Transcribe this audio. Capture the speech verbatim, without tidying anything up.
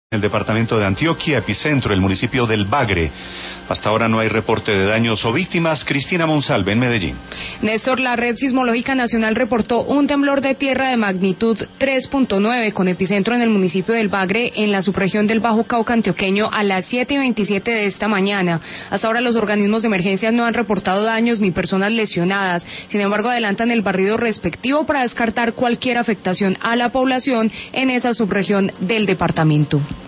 El departamento de Antioquia, epicentro, el municipio del Bagre. Hasta ahora no hay reporte de daños o víctimas. Cristina Monsalve, en Medellín. Néstor, la Red Sismológica Nacional reportó un temblor de tierra de magnitud tres punto nueve con epicentro en el municipio del Bagre, en la subregión del Bajo Cauca antioqueño, a las siete y veintisiete de esta mañana. Hasta ahora los organismos de emergencia no han reportado daños ni personas lesionadas. Sin embargo, adelantan el barrido respectivo para descartar cualquier afectación a la población en esa subregión del departamento.